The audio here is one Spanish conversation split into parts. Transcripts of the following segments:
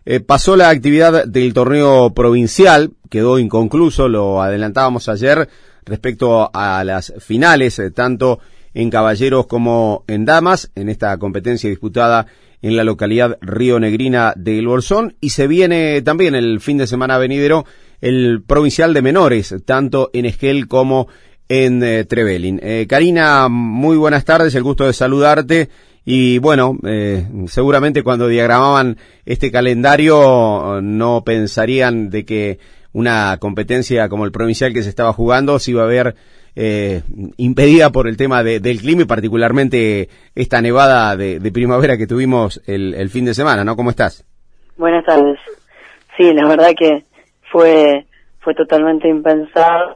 Pasó la actividad del torneo provincial, quedó inconcluso, lo adelantábamos ayer respecto a las finales, tanto en caballeros como en damas, en esta competencia disputada en la localidad rionegrina del Bolsón, y se viene también el fin de semana venidero el provincial de menores, tanto en Esquel como en Trevelin. Karina, muy buenas tardes, el gusto de saludarte. Y bueno, seguramente cuando diagramaban este calendario no pensarían de que una competencia como el provincial que se estaba jugando se iba a ver impedida por el tema del clima y particularmente esta nevada de primavera que tuvimos el fin de semana, ¿no? ¿Cómo estás? Buenas tardes. Sí, la verdad que fue totalmente impensado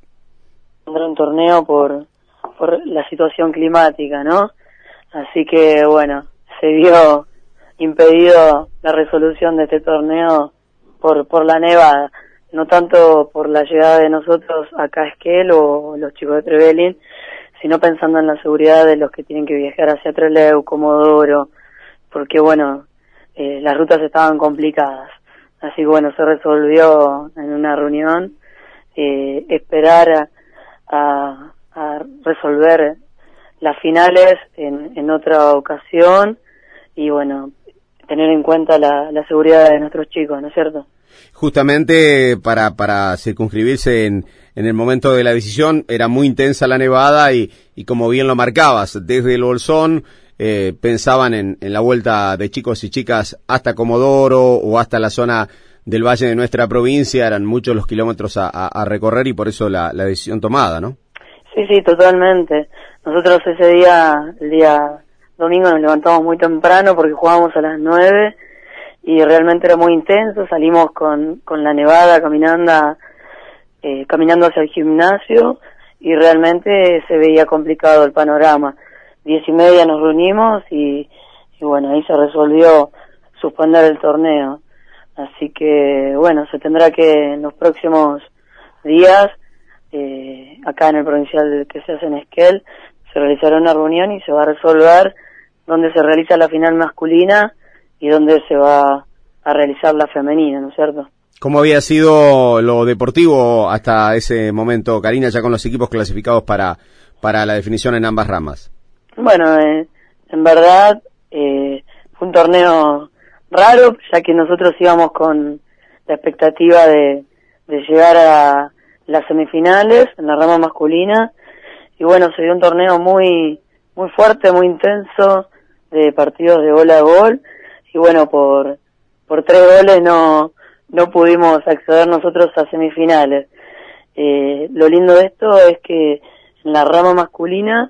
un torneo por la situación climática, ¿no? Así que, bueno, se vio impedido la resolución de este torneo por la nevada, no tanto por la llegada de nosotros acá a Esquel o los chicos de Trevelin, sino pensando en la seguridad de los que tienen que viajar hacia Trelew, Comodoro, porque, bueno, las rutas estaban complicadas. Así que, bueno, se resolvió en una reunión esperar a resolver las finales en otra ocasión y bueno, tener en cuenta la seguridad de nuestros chicos, ¿no es cierto? Justamente para circunscribirse en el momento de la decisión era muy intensa la nevada y como bien lo marcabas, desde el Bolsón pensaban en la vuelta de chicos y chicas hasta Comodoro o hasta la zona del valle de nuestra provincia, eran muchos los kilómetros a recorrer y por eso la decisión tomada, ¿no? Sí, totalmente. Nosotros ese día, el día domingo, nos levantamos muy temprano porque jugábamos a las 9 y realmente era muy intenso. Salimos con la nevada caminando hacia el gimnasio y realmente se veía complicado el panorama. 10:30 nos reunimos y bueno, ahí se resolvió suspender el torneo. Así que bueno, se tendrá que en los próximos días, acá en el provincial que se hace en Esquel, se realizará una reunión y se va a resolver dónde se realiza la final masculina y dónde se va a realizar la femenina, ¿no es cierto? ¿Cómo había sido lo deportivo hasta ese momento, Karina, ya con los equipos clasificados para la definición en ambas ramas? Bueno, en verdad fue un torneo raro, ya que nosotros íbamos con la expectativa de llegar a las semifinales en la rama masculina y bueno, se dio un torneo muy fuerte, muy intenso, de partidos de gol a gol y bueno, por 3 goles no pudimos acceder nosotros a semifinales. Lo lindo de esto es que en la rama masculina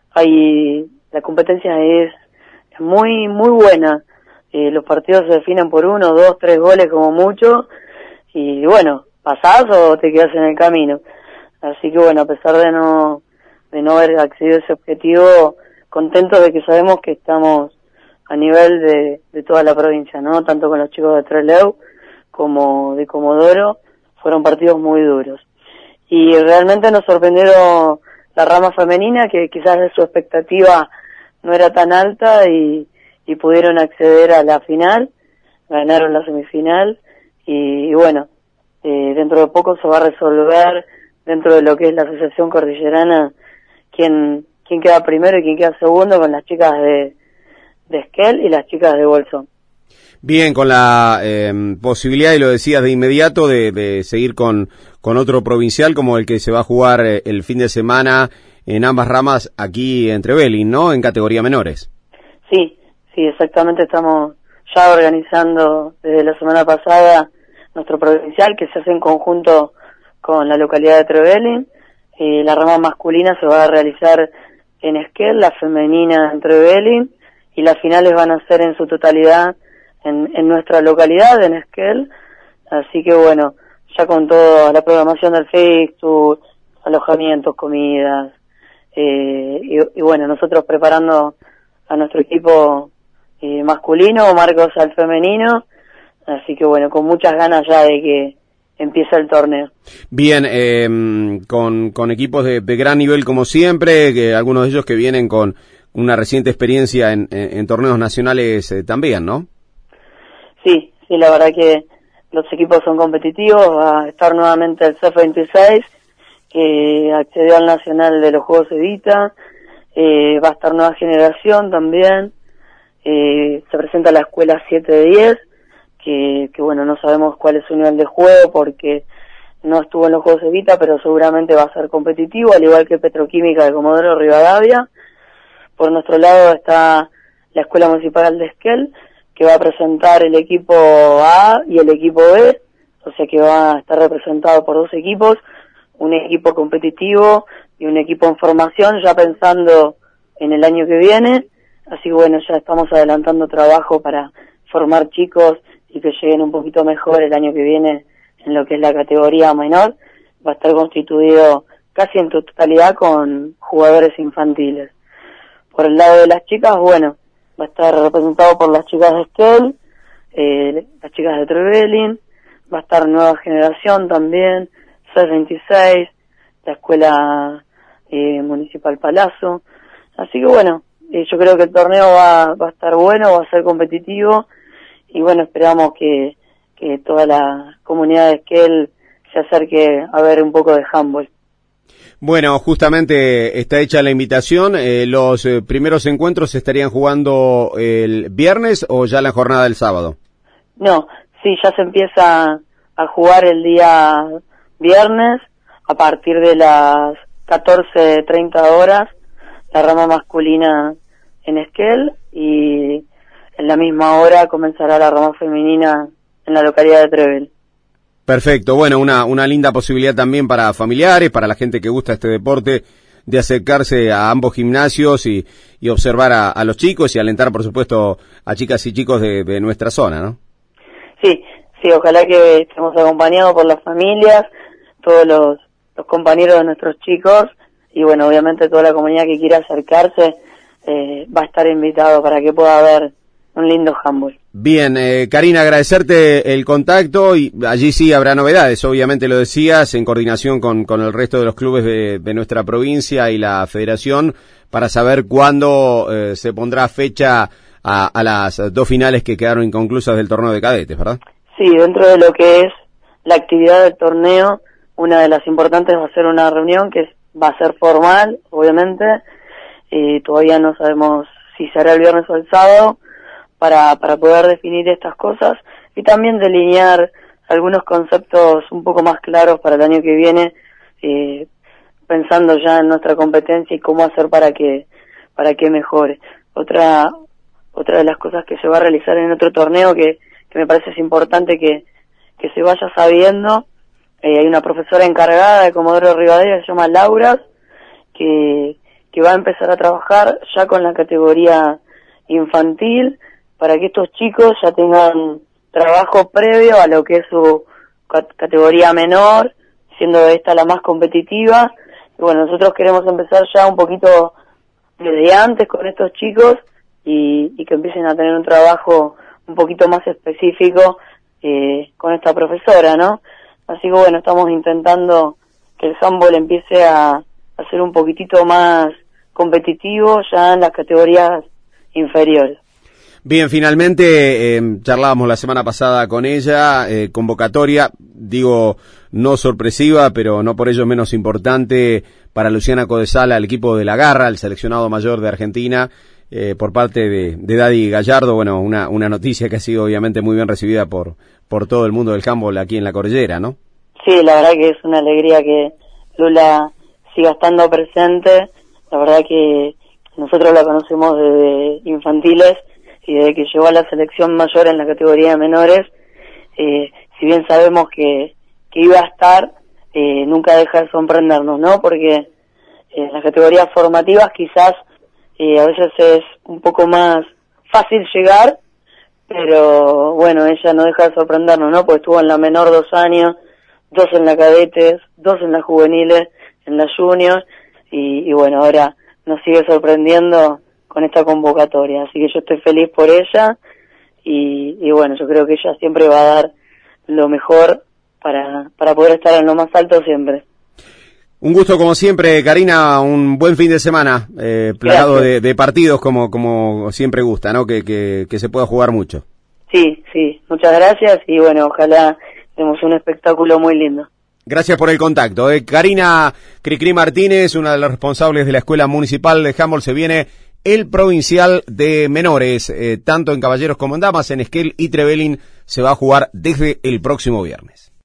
la competencia es muy buena. Los partidos se definen por 1, 2, 3 goles como mucho y bueno, pasás o te quedas en el camino. Así que bueno, a pesar de no haber accedido a ese objetivo, contentos de que sabemos que estamos a nivel de toda la provincia, ¿no? Tanto con los chicos de Trelew como de Comodoro, fueron partidos muy duros. Y realmente nos sorprendieron la rama femenina, que quizás de su expectativa no era tan alta y pudieron acceder a la final, ganaron la semifinal y bueno, dentro de poco se va a resolver dentro de lo que es la Asociación Cordillerana quién queda primero y quién queda segundo, con las chicas de Esquel y las chicas de Bolsón. Bien, con la posibilidad, y lo decías de inmediato, de seguir con otro provincial como el que se va a jugar el fin de semana en ambas ramas aquí en Trevelin, ¿no? En categoría menores. Sí, exactamente, estamos ya organizando desde la semana pasada nuestro provincial que se hace en conjunto con la localidad de Trevelin. La rama masculina se va a realizar en Esquel, la femenina en Trevelin y las finales van a ser en su totalidad en nuestra localidad, en Esquel. Así que bueno, ya con toda la programación del fixture, alojamientos, comidas, y bueno, nosotros preparando a nuestro equipo masculino, Marcos al femenino, así que bueno, con muchas ganas ya de que empiece el torneo. Bien, con equipos de gran nivel como siempre, que algunos de ellos que vienen con una reciente experiencia en torneos nacionales también, ¿no? Sí, Sí, la verdad que los equipos son competitivos. Va a estar nuevamente el CEF26, que accedió al Nacional de los Juegos Evita. Va a estar Nueva Generación también. Se presenta la escuela 7 de 10, que bueno, no sabemos cuál es su nivel de juego porque no estuvo en los Juegos Evita, pero seguramente va a ser competitivo, al igual que Petroquímica de Comodoro Rivadavia. Por nuestro lado está la Escuela Municipal de Esquel, que va a presentar el equipo A y el equipo B, o sea que va a estar representado por dos equipos, un equipo competitivo y un equipo en formación, ya pensando en el año que viene. Así que bueno, ya estamos adelantando trabajo para formar chicos y que lleguen un poquito mejor el año que viene en lo que es la categoría menor. Va a estar constituido casi en totalidad con jugadores infantiles. Por el lado de las chicas, bueno, va a estar representado por las chicas de Esquel, las chicas de Trevelin, va a estar Nueva Generación también, CEF26, la Escuela Municipal Palazzo. Así que bueno, yo creo que el torneo va a estar bueno, va a ser competitivo y bueno, esperamos que toda la comunidad de Esquel se acerque a ver un poco de handball. Bueno, justamente está hecha la invitación. ¿Los primeros encuentros se estarían jugando el viernes o ya la jornada del sábado? No, sí, ya se empieza a jugar el día viernes a partir de las 14:30 horas, la rama masculina en Esquel, y en la misma hora comenzará la rama femenina en la localidad de Trevel. Perfecto, bueno, una linda posibilidad también para familiares, para la gente que gusta este deporte, de acercarse a ambos gimnasios y observar a los chicos y alentar, por supuesto, a chicas y chicos de nuestra zona, ¿no? Sí, ojalá que estemos acompañados por las familias, todos los compañeros de nuestros chicos y bueno, obviamente toda la comunidad que quiera acercarse va a estar invitado para que pueda haber un lindo handball. Bien, Karina, agradecerte el contacto y allí sí habrá novedades, obviamente lo decías, en coordinación con el resto de los clubes de nuestra provincia y la federación para saber cuándo se pondrá fecha a las dos finales que quedaron inconclusas del torneo de cadetes, ¿verdad? Sí, dentro de lo que es la actividad del torneo, una de las importantes va a ser una reunión que va a ser formal, obviamente, todavía no sabemos si será el viernes o el sábado, para poder definir estas cosas y también delinear algunos conceptos un poco más claros para el año que viene, pensando ya en nuestra competencia y cómo hacer para que mejore. Otra de las cosas que se va a realizar en otro torneo que me parece es importante que se vaya sabiendo, hay una profesora encargada de Comodoro Rivadavia que se llama Laura, que va a empezar a trabajar ya con la categoría infantil, para que estos chicos ya tengan trabajo previo a lo que es su categoría menor, siendo esta la más competitiva. Y bueno, nosotros queremos empezar ya un poquito desde antes con estos chicos y que empiecen a tener un trabajo un poquito más específico con esta profesora, ¿no? Así que bueno, estamos intentando que el handball empiece a ser un poquitito más competitivo ya en las categorías inferiores. Bien, finalmente charlábamos la semana pasada con ella, convocatoria, digo, no sorpresiva, pero no por ello menos importante para Luciana Codesala, el equipo de la Garra, el seleccionado mayor de Argentina, por parte de Daddy Gallardo. Bueno, una noticia que ha sido obviamente muy bien recibida por todo el mundo del handball aquí en la Cordillera, ¿no? Sí, la verdad que es una alegría que Lula siga estando presente. La verdad que nosotros la conocemos desde infantiles y desde que llegó a la selección mayor en la categoría de menores, si bien sabemos que iba a estar, nunca deja de sorprendernos, ¿no? Porque en las categorías formativas quizás a veces es un poco más fácil llegar, pero bueno, ella no deja de sorprendernos, ¿no? Porque estuvo en la menor 2 años, 2 en la cadetes, 2 en la juveniles, en la junior, y bueno, ahora nos sigue sorprendiendo con esta convocatoria, así que yo estoy feliz por ella y bueno, yo creo que ella siempre va a dar lo mejor para poder estar en lo más alto siempre. Un gusto como siempre, Karina, un buen fin de semana, plagado de partidos como siempre gusta, ¿no? Que se pueda jugar mucho. Sí, muchas gracias y bueno, ojalá tenemos un espectáculo muy lindo. Gracias por el contacto. Karina Cricri Martínez, una de las responsables de la Escuela Municipal de Handball. Se viene el provincial de menores, tanto en caballeros como en damas, en Esquel y Trevelin se va a jugar desde el próximo viernes.